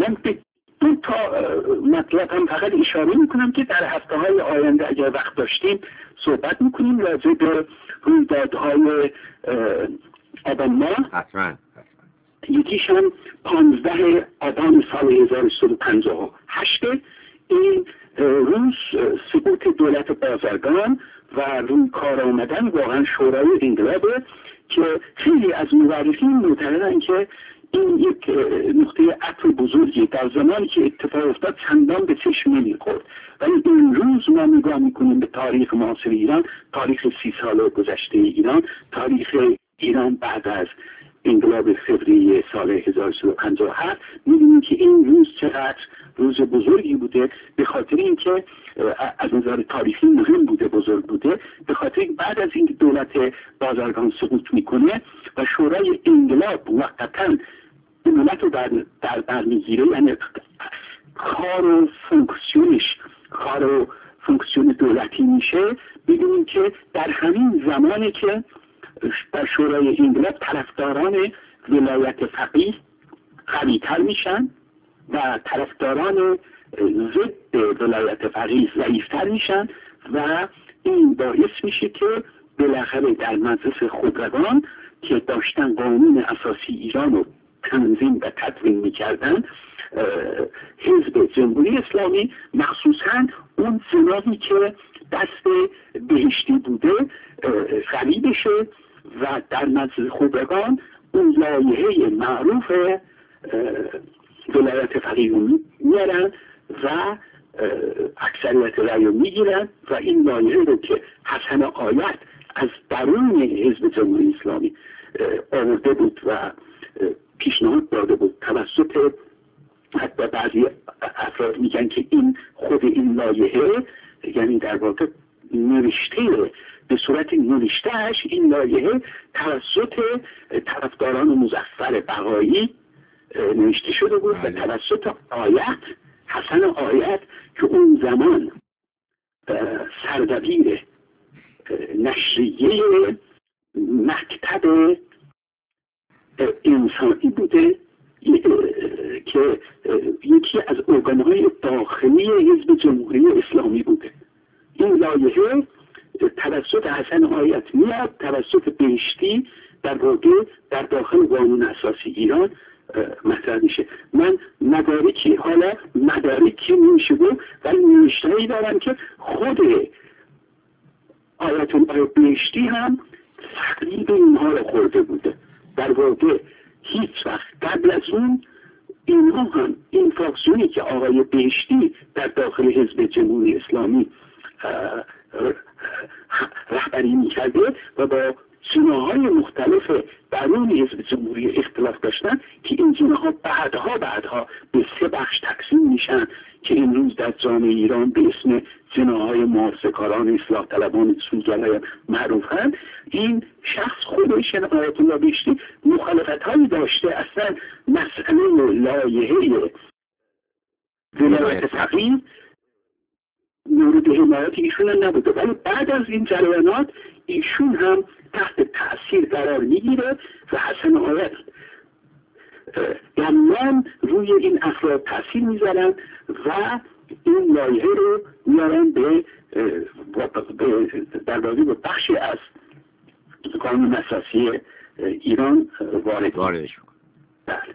من به دو تا مطلب هم فقط اشاره میکنم که در هفته‌های آینده اگر وقت داشتیم صحبت میکنیم راجع به رویدادهای آبان ماه. حتما. یکیش هم 15 آبان سال 1358. این روز سقوط دولت بازرگان و روی کار آمدن واقعا شورای انقلابه که خیلی از مورخین معتقدن که این یک نقطه عطف بزرگی در زمانی که اتفاق افتاد چندان به چشم نمیخورد، ولی این روز ما نگاه میکنیم به تاریخ معاصر ایران، تاریخ 30 ساله گذشته ایران، تاریخ ایران بعد از انقلاب فوریه سال 1357، می‌بینیم که این روز چقدر روز بزرگی بوده، به خاطر اینکه از نظر تاریخی مهم بوده، بزرگ بوده، به خاطر اینکه بعد از اینکه دولت بازرگان سقوط میکنه و شورای انقلاب موقتاً دولت رو در بر میگیره، یعنی کار و فونکسیون دولتی میشه، ببینیم که در همین زمانی که در شورای انقلاب طرفداران ولایت فقیه قوی‌تر میشن و طرفداران ضد ولایت فقیه ضعیف‌تر میشن و این باعث میشه که بالاخره در مجلس خبرگان که داشتن قانون اساسی ایران رو تنظیم و تدوین میکردن، حزب جمهوری اسلامی مخصوصاً اون جناحی که دست بهشتی بوده قوی بشه و در مجلس خبرگان اون لایحه معروف ولایت فقیه رو میارن و اکثریت رأی رو میگیرن و این لایحه رو که حسن آیت از درون حزب جمهوری اسلامی آورده بود و پیشنهاد داده بود، توسط حتی بعضی افراد میگن که این خود این لایحه، یعنی در واقع نوشته به صورت نوشتهش این لایحه توسط طرفداران مظفر بقایی نوشته شده بود و توسط آیت، حسن آیت که اون زمان سردبیر نشریه مکتب انسانی بوده که یکی از ارگانهای داخلی حزب جمهوری اسلامی بوده. این لایحه توسط حسن آیت میاد، توسط بهشتی در واقع در داخل قانون اساسی ایران مطرح میشه. من مدارکی میشه بود ولی نوشته‌ای دارم که خود آیت الله بهشتی هم تقریب اینها رو خورده بوده. در واقع هیچ وقت قبل از اون اینها هم این فاکسیونی که آقای بهشتی در داخل حزب جمهوری اسلامی رهبری میکرده و با جناح‌های مختلف درون حزب جمهوری اختلاف داشتن که این جناح‌ها بعدها به 3 بخش تقسیم میشن که این روز در جامعه ایران به اسم جناح‌های محافظه‌کاران اصلاح طلبان سوزن‌های معروفن. این شخص خودش آیت الله بهشتی مخالفت‌هایی داشته، اصلا مسئله لایحه ولایت فقیه مورد حمایت ایشون نبوده، ولی بعد از این جریانات ایشون هم تحت تأثیر قرار میگیره و حسن آیت دمان روی این افراد تأثیر میذارن و این لایحه رو میارن در واقع به بخشی از قانون اساسی ایران واردش میکنن.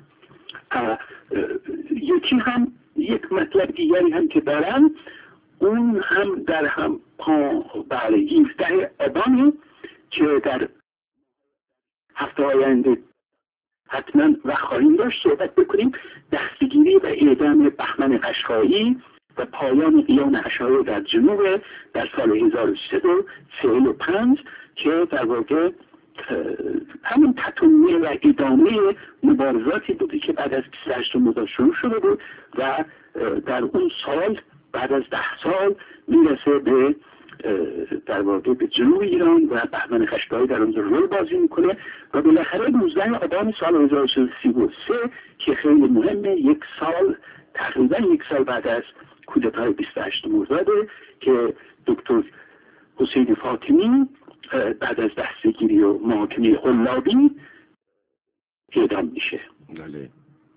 یکی هم یک مطلب دیگری هم که دارن، اون هم در هم 17 آبان که در هفته آینده حتما و خواهیم داشت صحبت بکنیم، دستگیری و اعدام بهمن قشقایی و پایان قیام اشایر در جنوب در سال 1345 که در واقع همین تطمیه و ادامه مبارزاتی بودی که بعد از 28 مرداد شروع شده بود و در اون سال بعد از 10 سال میرسه به در واقع به جنوب ایران و بهمن قشقایی در اونجا رول بازی میکنه و بالاخره 19 آبان سال 1333 که خیلی مهمه، تقریبا یک سال بعد از کودتای 28 مرداد که دکتر حسین فاطمی بعد از دستگیری و محاکمه قلابی اعدام میشه.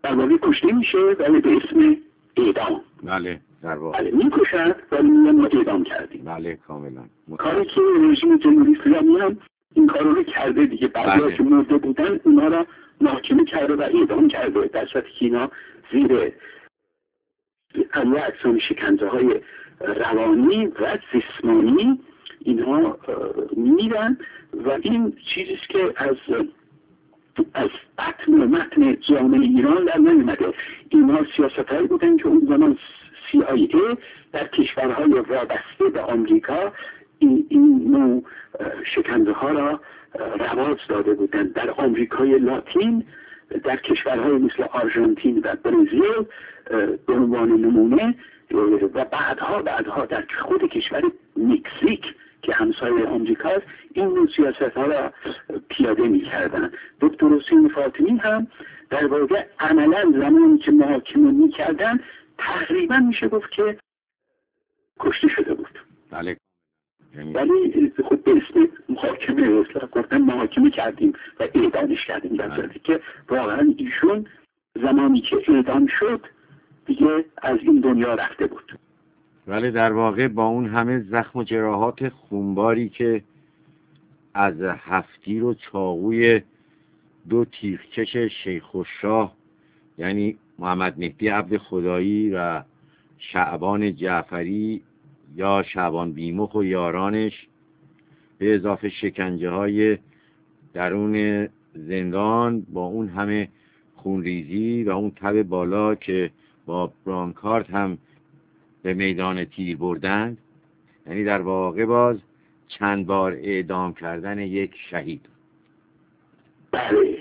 در واقع کشته میشه ولی به اسم اعدام. بله در واقع. بله میکشند ولی ما اعدام کردیم. بله کاملا. کاری که رژیم جمهوری اسلامی هم این کارو رو کرده دیگه. بعضی که مرده بودن اونا را محاکمه کرده و اعدام کرده، در صورتی که اینا زیر انواع اقسام شکنجه های روانی و جسمانی اینها میرن و این چیزیست که از بطن و متن جامعه ایران در نمیمده. اینها سیاست هایی بودن که اون زمان CIA در کشورهای وابسته به آمریکا این نوع شکنجه ها را رواج داده بودند. در آمریکای لاتین، در کشورهای مثل آرژانتین و برزیل به عنوان نمونه، و بعدها در خود کشور مکزیک که همسایه آمریکاست این نوع سیاست ها را پیاده می کردن. دکتر حسین فاطمی هم در واقع عملا زمانی که محاکمه می کردن تقریبا میشه گفت که کشته شده بود. بله. ولی خود به اسم محاکمه اصلاح گفتن محاکمه کردیم و اعدامش کردیم، در صورتی که واقعا ایشون زمانی که اعدام شد دیگه از این دنیا رفته بود. ولی در واقع با اون همه زخم و جراحات خونباری که از هفتیر و چاقوی دو تیغکش شیخ الشاه یعنی محمد مهدی عبد خدایی و شعبان جعفری یا شعبان بیمخ و یارانش به اضافه شکنجه های درون زندان با اون همه خونریزی و اون تب بالا که با برانکارد هم به میدان تیر بردند، یعنی در واقع باز چند بار اعدام کردن یک شهید. بله.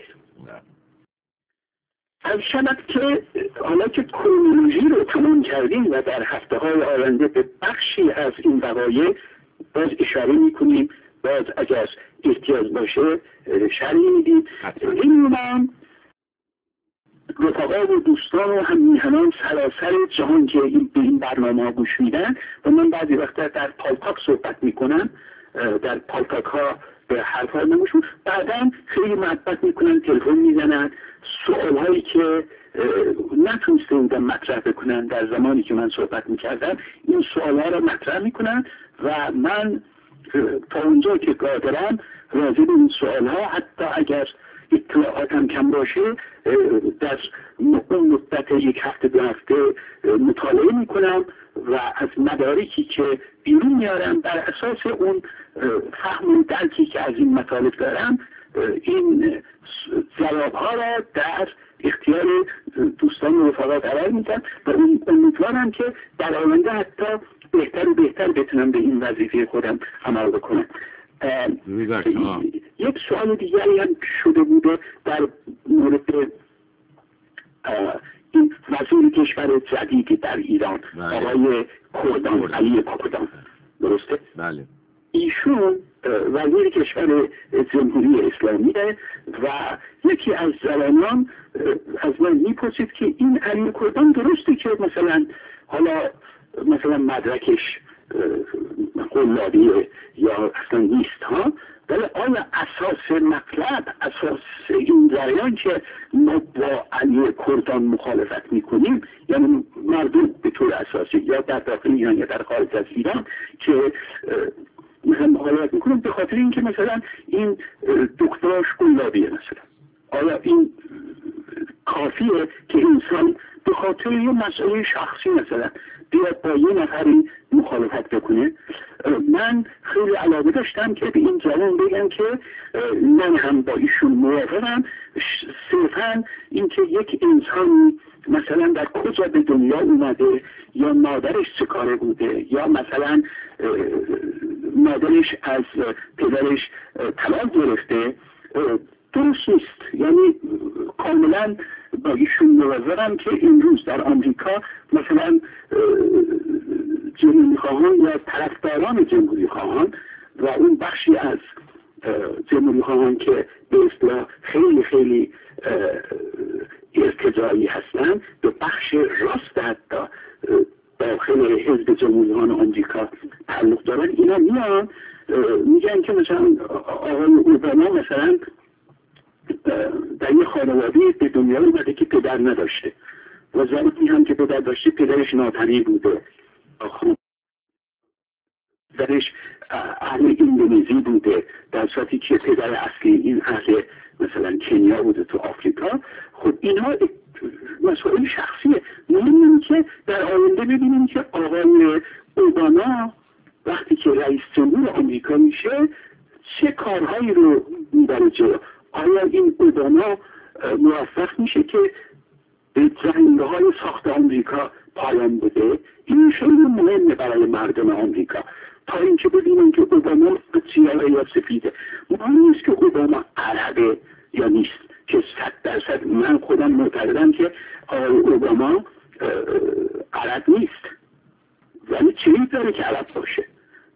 از شود که حالا که کرونولوژی رو تمام کردیم و در هفته های آینده به بخشی از این وقایع باز اشاره میکنیم، باز اگر احتیاج باشه شرحی میدیم. این رفقا و دوستان و هممیهنان سراسر جهان که به این برنامه ها گوش میدن و من بعضی وقتا در پالتاک صحبت میکنم، در پالتاک ها به حرف ها نموشون، بعدا خیلی محبت میکنن، تلفن میزنن، سوال هایی که نتونسته بودن مطرح بکنن در زمانی که من صحبت میکردم این سوال ها را مطرح میکنن و من تا اونجا که قادرم راجع به این سوال ها حتی اگر اطلاعاتم کم باشه در اون مدت یک هفته دو هفته مطالعه میکنم و از مدارکی که بیرون میارم بر اساس اون فهم و درکی که از این مطالب دارم این جوابها را در اختیار دوستان و رفقا قرار میدم و امیدوارم که در آینده حتی بهتر و بهتر بتونم به این وظیفه خودم عمل بکنم. یک سوال دیگری هم شده بوده در مورد این وزیر کشور جدید در ایران، آقای کردان، علی کردان، درسته؟ بله. ایشون وزیر کشور جمهوری اسلامی و یکی از جوانان از من میپرسید که این علی کردان درسته که مثلا مدرکش قلابیه یا اصلا نیست ها، ولی آیا اساس مطلب، اساس این جریان که ما با علی کردان مخالفت میکنیم یعنی مردم به طور اساسی یا در داخل ایران یا در خارج از ایران که مثلا مخالفت میکنیم به خاطر اینکه مثلا این دکتراش قلابیه، مثلا آیا این کافیه که انسان به خاطر یه مسئله شخصی مثلا بیاد با یه نفری مخالفت بکنه؟ من خیلی علاقه داشتم که به این جوان بگم که من هم با ایشون موافقم، صرفا اینکه یک انسان مثلا در کجا به دنیا اومده یا مادرش چه کاره بوده یا مثلا مادرش از پدرش طلاق گرفته درست نیست. یعنی کاملا با ایشون موافقم که امروز در آمریکا مثلا جمهوری خواهان یا طرفداران جمهوری خواهان و اون بخشی از جمهوری خواهان که به اصطلاح خیلی خیلی ارتجاعی هستن به بخش راست حتی داخل حزب جمهوری خواهان آمریکا تعلق دارن، اینا میان میگن که مثلا آقای اوباما مثلا در یه خانواده به دنیا اومده که پدر نداشته و زنی هم که پدر داشته پدرش ناتنی بوده، پدرش اهل اندونزی بوده، در صورتی که پدر اصلی این اهل مثلا کنیا بوده تو آفریقا. خب اینها مسائل شخصیه. مهم که در آینده ببینیم که آقای اوباما وقتی که رئیس جمهور آمریکا میشه چه کارهایی رو میبره جلو. آیا این اوباما موفق میشه که به جنگ‌های ساخت آمریکا پایان بده؟ این خیلی مهمه برای مردم آمریکا، تا اینکه ببینیم که اوباما سیاه یا سفیده. مهم نیست که اوباما عربه یا نیست، که 100% من خودم معتقدم که آقای اوباما عرب نیست، ولی چیزی داره که عرب باشه.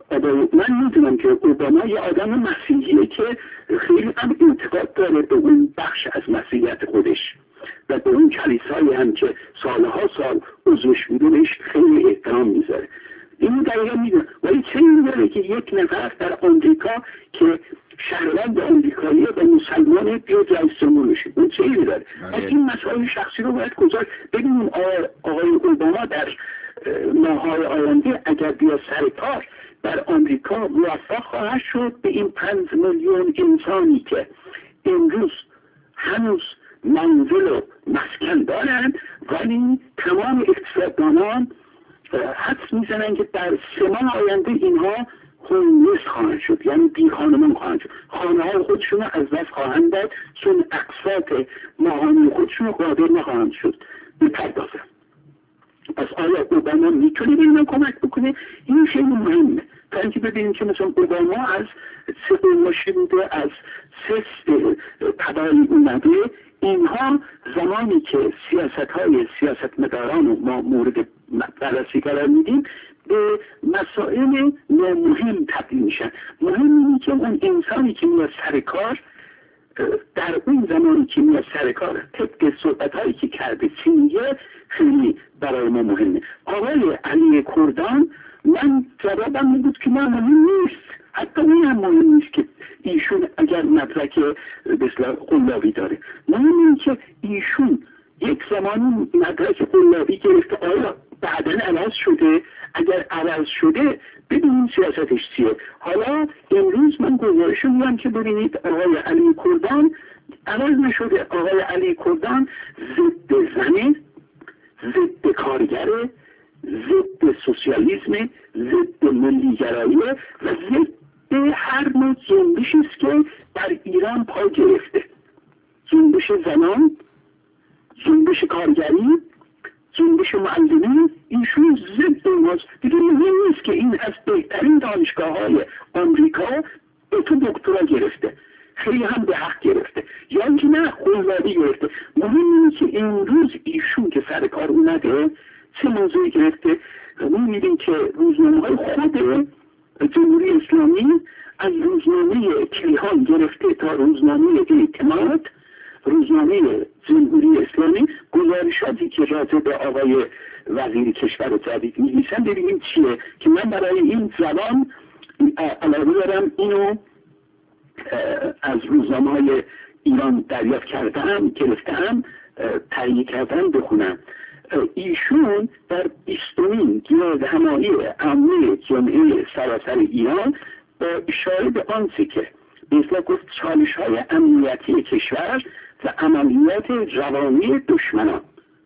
من میدونم که اوباما یه آدم مسیحیه که خیلی هم انتقاد داره به اون بخش از مسیحیت خودش و به اون کلیسایی هم که سالها سال عضوش بودنش خیلی احترام میذاره. اینو دقیقا میدونم، ولی چیزی داره که یک نفر در آمریکا که شهروند آمریکایی و مسلمان بیاد رئیس جمهور میشه، اون چیزی داره. از این مسائل شخصی رو باید گذاشت. ببینیم آقای اوباما در ماه‌های آینده اگر بیا سر کار در آمریکا موفق خواهد شد به این 5 میلیون انسانی که امروز هنوز منزل و مسکن دارند، ولی تمام اقتصاددانان حدس میزنن که در 3 ماه آینده اینها هوملس خواهند شد، یعنی بی خانمان خواهند شد، خانه های خودشون رو از دست خواهند داد، چون اقساط ماهانه خودشون رو قادر نخواهند شد بپردازن. پس آیا اوباما میتونه به اینا کمک بکنه؟ این خیلی مهمه، تا اینکه ببینیم که مثلا اوباما از 3 قوماشی بوده، از 3 تبایی اومده. اینها زمانی که سیاستمداران رو ما مورد بررسی قرار میدیم به مسائل نامهم تبدیل میشن. مهم اینه که اون انسانی که میاد سر کار در اون زمانی که میاد سر کار طبق صحبت‌هایی که کرده چی میگه خیلی برای ما مهمه. آقای علی کردان، من جوابم این بود که نه مهم نیست، حتی این هم مهم نیست که ایشون اگر مدرک بسیار قلابی داره. مهم این که ایشون یک زمانی مدرک قلابی گرفته، آیا بعداً عوض شده؟ اگر عوض شده ببینیم سیاستش چیه. حالا امروز من گزارش میدم که ببینید آقای علی کردان عوض نشده. آقای علی کردان ضد زنه، ضد کارگره، ضد سوسیالیسم، ضد ملیگرایی و ضد هر نوع جنبشی است که در ایران پا گرفته. جنبش زنان، جنبش کارگری، جنبش معلمین، ایشون ضد اوناست. دیگه مهم نیست که این از بهترین دانشگاه‌های آمریکا به تو دکترا گرفته، خیلی هم به حق گرفته، یا اینکه نه قلابی گرفته. مهم اینه که امروز ایشون که سر کار اومده چه موضوعی گرفته. می‌بینیم که روزنامه‌های خود جمهوری اسلامی از روزنامه کیهان گرفته تا روزنامه اعتماد، روزنامه جمهوری اسلامی، گزارشاتی که راجع به آقای وزیر کشور جدید می‌نویسن ببینیم چیه، که من برای این زبان علاوه دارم اینو از روزنامه‌های ایران دریافت کردم، گرفتم، تهیه کردم بخونم. ایشون در 20مین گردهمایی عمومی جمعه سراسر ایران با اشاره به آنچه که به اصطلاح گفت چالش‌های امنیتی کشور و عملیات روانی دشمنان،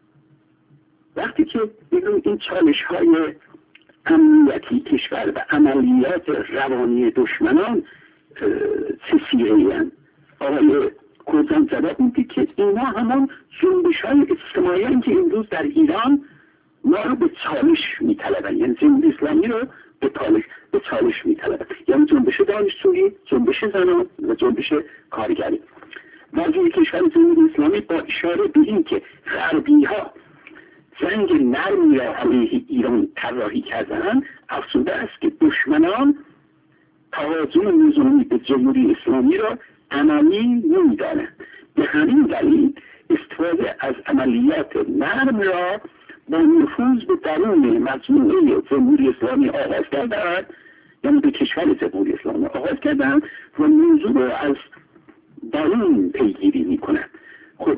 وقتی که بگیم این چالش‌های امنیتی کشور و عملیات روانی دشمنان چه سیره‌اند، آقای کردان جواب میده که اینا همان جنبش‌های اجتماعی هستند که امروز در ایران ما رو به چالش می‌طلبند، یعنی جمهوری اسلامی رو به چالش می‌طلبند، یعنی جنبش دانشجویی، جنبش زنان و جنبش کارگری. وزیر کشور جمهوری اسلامی با اشاره به این که غربی‌ها جنگ نرمی را علیه ایران طراحی کرده‌اند افزوده است که دشمنان توازن نظامی به جمهوری اسلامی را عملی نمی‌دانند. به همین دلیل استفاده از عملیات نرم را با نفوذ به درون مجموعه جمهوری اسلامی آغاز کردند، یعنی به کشور جمهوری اسلامی آغاز کردند و موضوع را از درون پیگیری می‌کنند. خب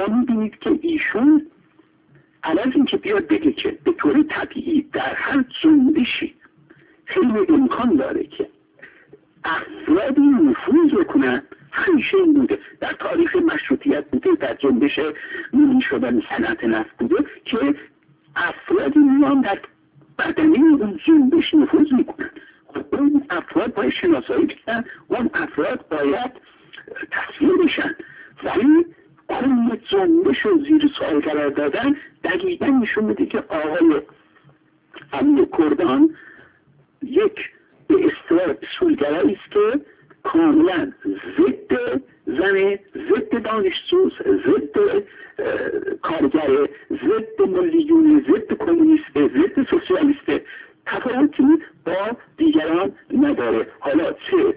شما میبینید که ایشون علاوه اینکه بیاد بگه که به طور طبیعی در هر جنبشی خیلی امکان داره که افرادی نفوذ بکنن، همیشه این بوده، در تاریخ مشروطیت بوده، در جنبش ملی شدن صنعت نفت بوده که افرادی میان در بدنه اون جنبش نفوذ میکنن. خب اون افراد باید شناسایی بشن، اون افراد باید تصویر بشن، ولی کل جنبش رو زیر سوال قرار دادن دقیقا نشون میده که آقای امیر کردان یک به اصطلاح اصولگرایی است که کاملا ضد زن، ضد دانشجو، ضد کارگر، ضد ملیون، ضد کمونیست، ضد سوسیالیست، تفاوتی با دیگران نداره. حالا چه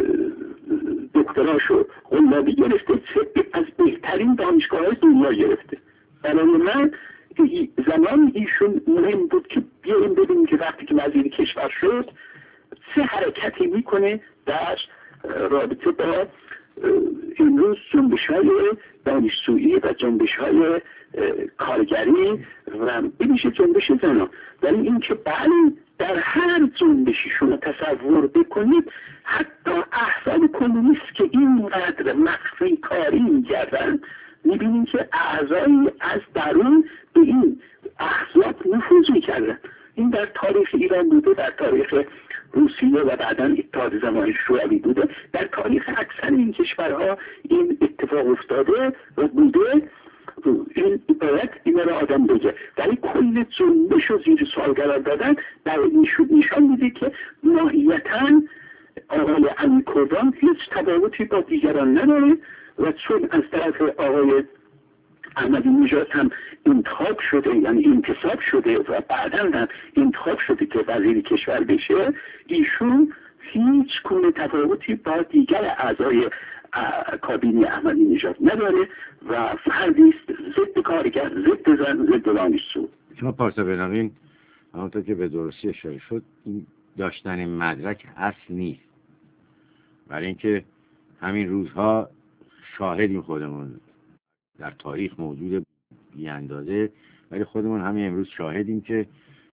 دکتراشو قلابی گرفته، چه از بهترین دانشگاه‌های دنیا گرفته. برای من زمان ایشون مهم بود که بیاییم ببینیم که وقتی که وزیر کشور شد چه حرکتی میکنه در رابطه با امروز جنبش‌های دانشجویی و جنبش‌های کارگری و بمیشه جنبش زنان. ولی اینکه بله در هر جنبشی شما تصور بکنید، حتی احزاب کمونیست که اینقدر مخفی کاری می‌کردن، می‌بینید که اعضایی از درون به این احزاب نفوذ می‌کردن. این در تاریخ ایران بوده، در تاریخ روسیه و بعداً اتحاد زمانی شوروی بوده، در تاریخ اکثر این کشورها این اتفاق افتاده و بوده. این باید این را آدم بگه، ولی کل جنبش رو زیر سوال قرار دادن در نشان میده که ماهیتاً آقای امیر کردان هیچ تفاوتی با دیگران نداره و چون از طرف آقای احمدی نژاد هم انتخاب شده، یعنی انتصاب شده و بعداً هم انتخاب شده که وزیر کشور بشه، ایشون هیچ گونه تفاوتی با دیگر اعضای کابینه احمدی نژاد نداره و فردی است ضد کارگر، ضد زن، ضد دانشجو. شما پارسا بنامین همونطور که به درستی اشاره شد، این داشتن مدرک اصل نیست، برای اینکه همین روزها شاهدیم خودمون، در تاریخ موجود بی اندازه، ولی خودمون همین امروز شاهدیم که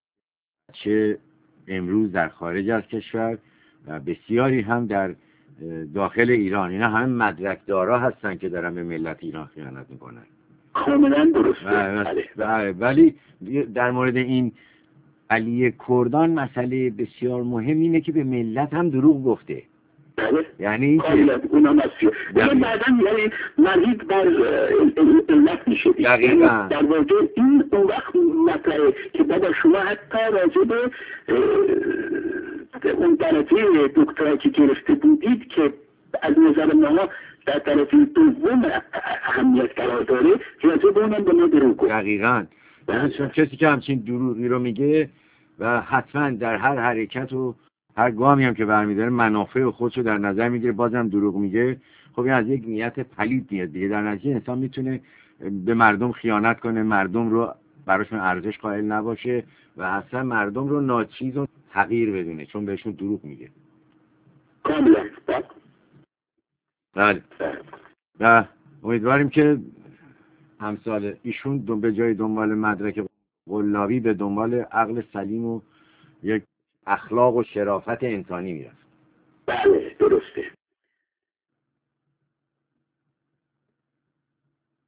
چه امروز در خارج از کشور و بسیاری هم در داخل ایران، اینا همه مدرک دارا هستن که دارن به ملت ایران خیانت میکنن. کاملا درسته. ولی در مورد این علی کردان مسئله بسیار مهم اینه که به ملت هم دروغ گفته. یعنی این که اونم هستیه بعدا یعنی مزید بر علت میشه دقیقا در واقع این اون وقت مطلعه که بابا شما حتی راجع به اون درجه دکترا که گرفته بودید که از نظر ما در درجه دوم اهمیت قرار داره، راجع به اونم به ما دروغ گفت. دقیقا چون کسی که همچین دروغی رو میگه و حتما در هر حرکت و هر گامی هم که برمیداره منافع خودشو در نظر میگیره، بازم دروغ میگه، خب این از یک نیت پلید میاد دیگه. در نتیجه انسان میتونه به مردم خیانت کنه، مردم رو براشون ارزش قائل نباشه و اصلا مردم رو ناچیز و حقیر بدونه چون بهشون دروغ میگه. کاملا. بله. و امیدواریم که همسال ایشون به جای دنبال مدرک قلابی به دنبال عقل سلیم و یک اخلاق و شرافت انسانی میرفت. بله درسته.